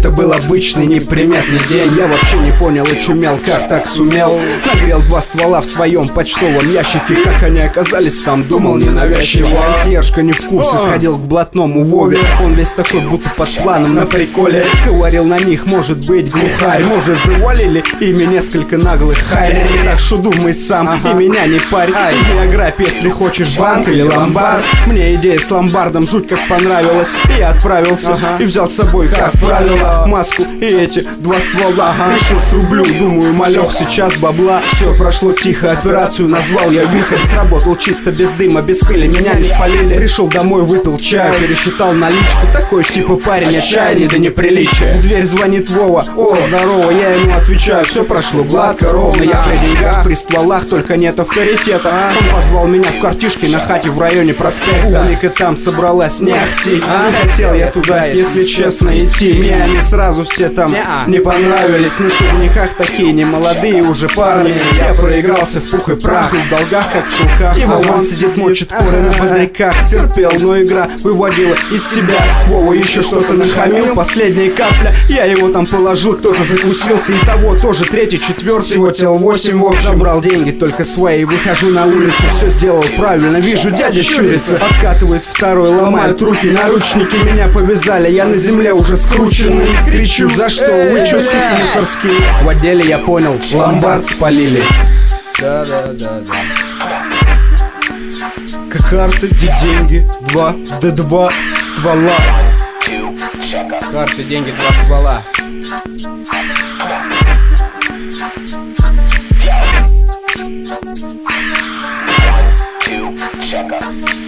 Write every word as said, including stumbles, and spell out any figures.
Это был обычный неприметный день. Я вообще не понял и чумел, как так сумел. Нагрел два ствола в своем почтовом ящике. Как они оказались там, думал ненавязчиво. Консьержка не в курсе, сходил к блатному Вове. Он весь такой, будто под планом на приколе. Говорил на них, может быть, глухарь. Может, завалили ими несколько наглых харь. Так что думай сам, ага. И меня не парь. Биография, если хочешь, банк или ломбард. Мне идея с ломбардом жуть как понравилась. И я отправился, ага. И взял с собой, как правило, маску и эти два ствола, ага. Решил срублю, думаю, малек, сейчас бабла. Все прошло тихо, операцию назвал я вихрь. Сработал чисто, без дыма, без пыли, меня не спалили. Пришел домой, выпил чаю, пересчитал наличку. Такой типа парень, отчаянный до неприличия. В дверь звонит Вова, о, здорово, я ему отвечаю, все прошло гладко, ровно. Я при деньгах, при стволах, только нет авторитета. Он позвал меня в картишке на хате в районе проспекта. Публика там собралась не ахти. Не хотел я туда, если честно, идти. Мне они сразу все там не понравились. На шубниках такие не молодые уже парни. Я проигрался в пух и прах, и в долгах, как в шелках. И Вован сидит, мочит поры на бодайках. Терпел, но игра выводила из себя. Вова еще что-то нахамил, последняя капля. Я его там положил, кто-то закусился. И того тоже, третий, четвертый. Его тел восемь, в общем. Забрал деньги только свои, выхожу на улицу. Все сделал правильно, вижу, дядя щурится. Подкатывает второй, ломают руки, наручники. Меня повязали, я на земле уже скрученный. Кричу, за что? Вы чё, суки мусорские? В отделе я понял, ломбард спалили. Да, да, да, да. Как карты, где деньги, два, да два ствола. Карты, деньги, два ствола. Check up.